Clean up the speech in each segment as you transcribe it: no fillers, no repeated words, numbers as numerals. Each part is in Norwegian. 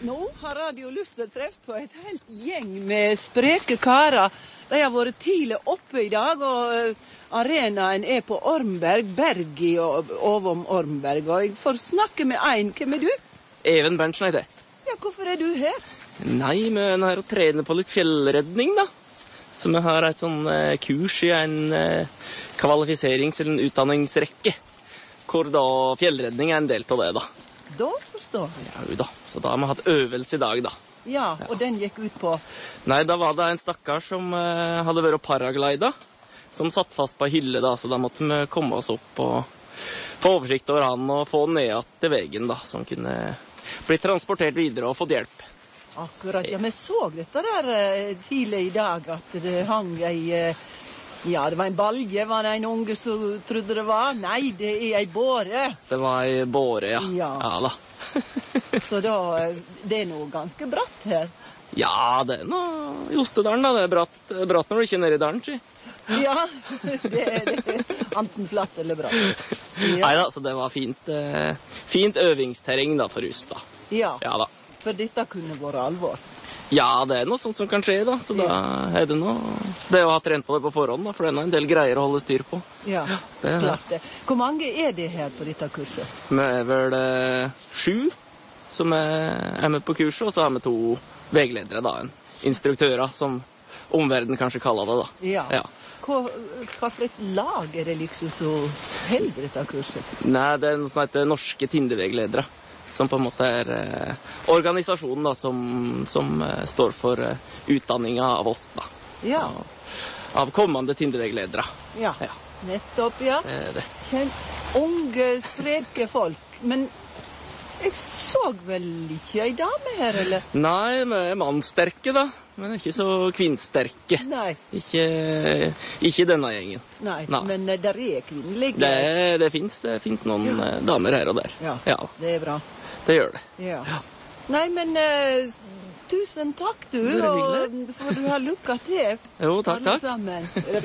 Nå har Radio Luster treft på et helt gjeng med spreke karer. De har vært tidlig oppe i dag, og arenaen er på Ormberg, Bergi og ovom Ormberg. Og jeg får snakke med en. Hvem er du? Even Berntsen er det. Ja, hvorfor er du her? Nei, vi er her og trener på litt fjellredning, da. Så vi har et sånn kurs i en kvalifiserings- eller en utdanningsrekke, hvor da fjellredning er en del av det, da. Da forstår jeg. Ja, jo da. Så da har vi hatt øvelse i dag, da. Ja, og den gikk ut på? Nei, da var det en stakkar som hadde vært og paraglida, som satt fast på hylle, da. Så da måtte vi komme oss opp og få oversikt over han og få han ned til veien, da. Så han kunne bli transportert videre og fått hjelp. Akkurat, ja, vi så dette der tidlig i dag, at det hang ei... Ja, det var en balje, var det en unge som trodde det var? Nei, det er ei båre. Det var ei båre, ja. Ja da. Så da, det er noe ganske bratt her. Ja, det er noe i Ostedalen, da. Det er bratt når du ikke er nede i dalen, si. Ja, det er det. Anten flatt eller bratt. Ja. Neida, så det var fint øvingsterreng da for oss, da. Ja, da. For dette kunne vært alvor. Ja, det er noe sånt som kan skje, da. Så da er det noe... Det å ha trent på det på forhånd, da, for det er en del greier å holde styr på. Ja, det er klart det. Hvor mange er det her på dette kurset? Vi er vel 7 som er med på kurset, og så har vi 2 veiledere, da. Instruktører, som omverdenen kanskje kaller det, da. Ja. Hva for et lag er det liksom så heldig dette kurset? Nei, det er noe som heter Norske Tindevegledere, som på en måte er organisasjonen da, som står for utdanninga av oss, da. Ja. Av kommende tindevegledere. Ja, nettopp, ja. Det. Unge, spreke folk. Men jeg så vel ikke ei dame her, eller? Nei, vi er mannsterke, da. Men ikke så kvinnsterke. Nei. Ikke denne gjengen. Nei. Men der er kvinnelige. Det finnes noen damer her og der. Ja, det er bra. Det gjør det. Ja. Nei, men tusen takk, du. Og for du har lykke til. Jo, takk. Sammen.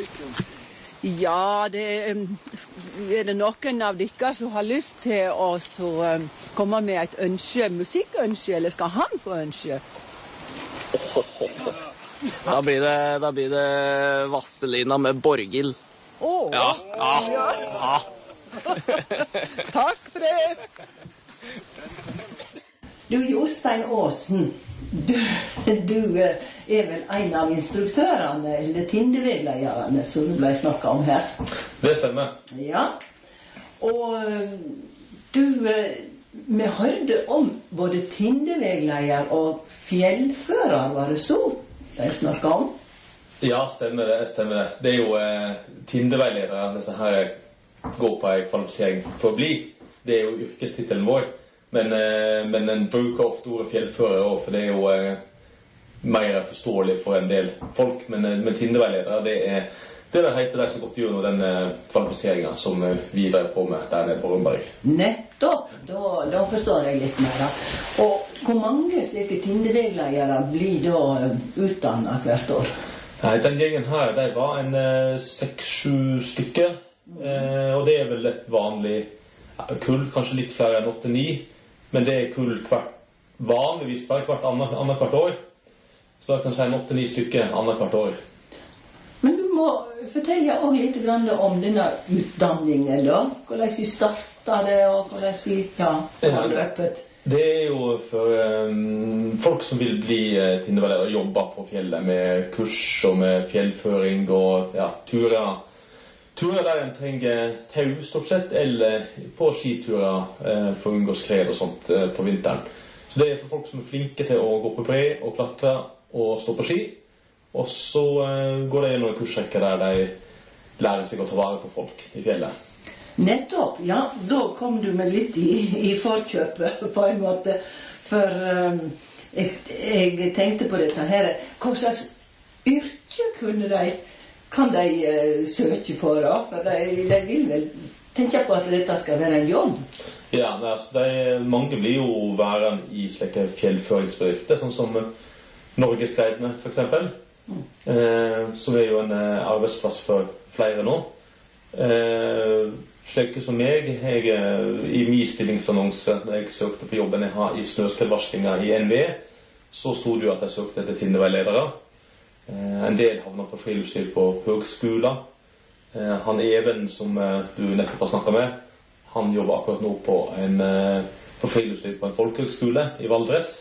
Ja, er det noen av dere som har lyst til å komme med et ønske, musikkønske, eller skal han få ønske? Da blir det Vasselina med Borghild. Ja. Takk for det. Du, Jostein Aasen, du er vel en av instruktørene, eller tindeveglederne, som det ble snakket om her? Det stemmer. Ja, og vi hørte om både tindevegleder og fjellfører, var det så de snakket om? Ja, stemmer det. Det er jo tindevegledere, disse her går på en kvalifisering for å bli. Det er jo yrkestittelen vår. Men en bruker ofte ordet fjellfører også, for det er jo mer forståelig for en del folk. Men tindevegledere, det er det heter de som godt gjør den kvalifiseringen som vi drev på med der nede på Ormberg. Nettopp, da forstår jeg litt mer. Og hvor mange slike tindevegledere blir da utdannet hvert år? Nei, den gjengen her, de var en 6-7 stykker. Og det er vel et vanlig kull, kanskje litt flere enn 8-9. Men det er kull vanligvis bare hvert år. Så jeg kan si 8-9 stykker hvert år. Men du må fortelle også litt om denne utdanningen da. Hvordan de startet det, og hvordan de har løpet. Det er jo for folk som vil bli tindevegledere og jobbe på fjellet med kurs og med fjellføring og turer. Turer der en trenger tau stort sett, eller på skiturer for å unngå skred og sånt på vinteren. Så det er for folk som er flinke til å gå på bre og klatre og stå på ski. Og så går det gjennom en kursrekke der de lærer seg å ta vare på folk i fjellet. Nettopp, ja. Da kom du med litt i forkjøpet på en måte. For jeg tenkte på dette her. Hva slags yrke kan de søke på da? For de vil vel tenke på at dette skal være en jobb? Ja, mange blir jo værende i slike fjellføringsbedrifter, sånn som Norgesguidene for eksempel. Som er jo en arbeidsplass for flere nå. slike som meg. I min stillingsannonse, når jeg søkte på jobben jeg har i snøskredvarslinga i NV, så stod det jo at jeg søkte etter Tindeveiledere. En del havner på friluftsliv på høgskolen. Han Even, som du nettopp har snakket med, han jobber akkurat nå på friluftsliv på en folkehøgskole i Valdres.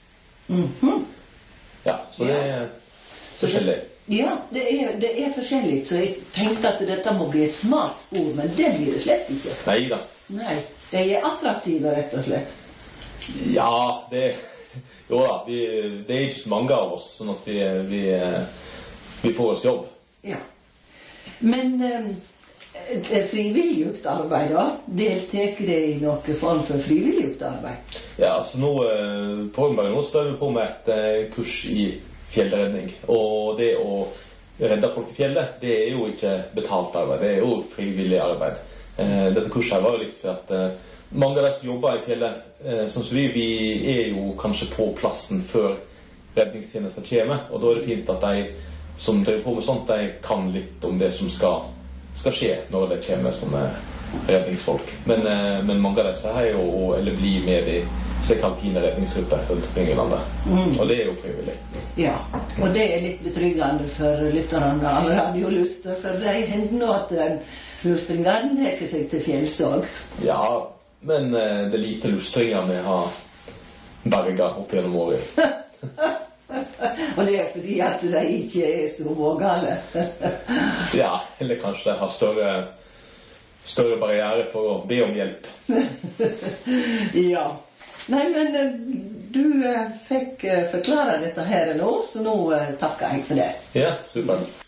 Ja, så det forskjellig. Ja, det forskjellig, så jeg tenkte at dette må bli et smart spor, men det blir det slett ikke. Neida. Nei, de attraktive, rett og slett. Ja, jo da, det ikke så mange av oss, sånn at vi får oss jobb. Ja. Men frivillig arbeid da? Deltaker det i noen form for frivillig arbeid? Ja, altså nå, på Hornberg nå står vi på med et kurs i fjellredning. Og det å redde folk i fjellet, det jo ikke betalt arbeid, det jo frivillig arbeid. Dette kurset her var litt for at mange av de som jobber i fjellet, sånn som vi jo kanskje på plassen før redningstjenesten kommer, og da det fint at de som driver på med sånt, de kan litt om det som skal skje når det kommer sånne redningsfolk. Men mange av disse har jo, eller blir med i slik alpine redningsgrupper rundt omkring i landet. Og det jo frivillig. Ja, og det litt betryggende for lytterne av Radioluster, for det hender nå at lustringene teker seg til fjellsåg. Ja, men det lite lustringer vi har berget opp gjennom året. Og det fordi at de ikke så vågale. Ja, eller kanskje de har større barriere for å be om hjelp. Ja. Nei, men du fikk forklare dette her nå, så nå takker jeg for det. Ja, super.